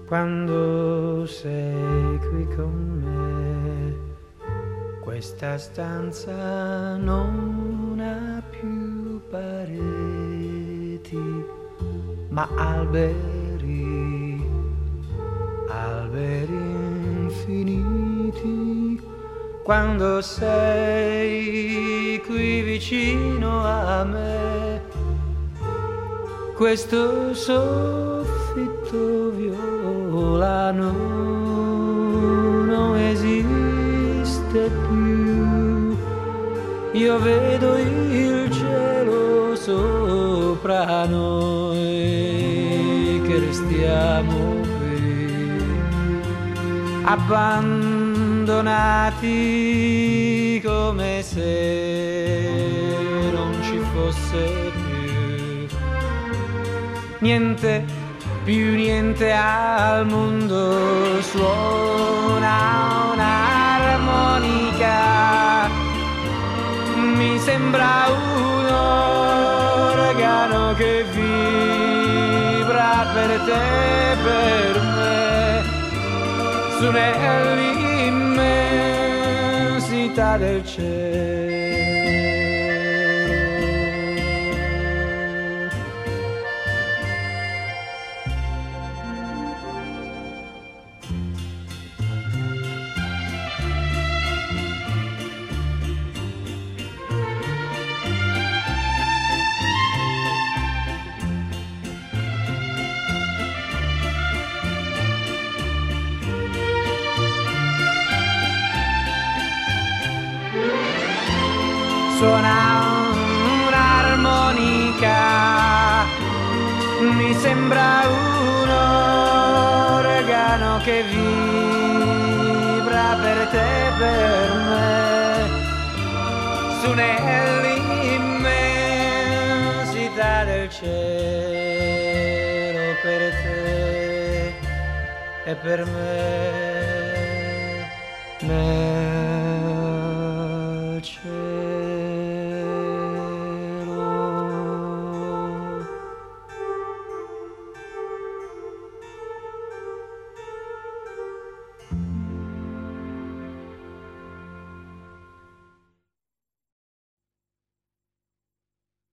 quando sei qui con me. Questa stanza non ha più pareti, ma alberi, alberi infiniti. Quando sei qui vicino a me, questo soffitto violano non esiste più. Io vedo il cielo sopra noi, che restiamo qui, abbandonati come se non ci fosse più niente, più niente al mondo. Suona un'armonica, mi sembra un organo che vibra per te e per me, su nell'immensità del cielo. Suona un'armonica, mi sembra un organo che vibra per te e per me, su nell'immensità del cielo, per te e per me.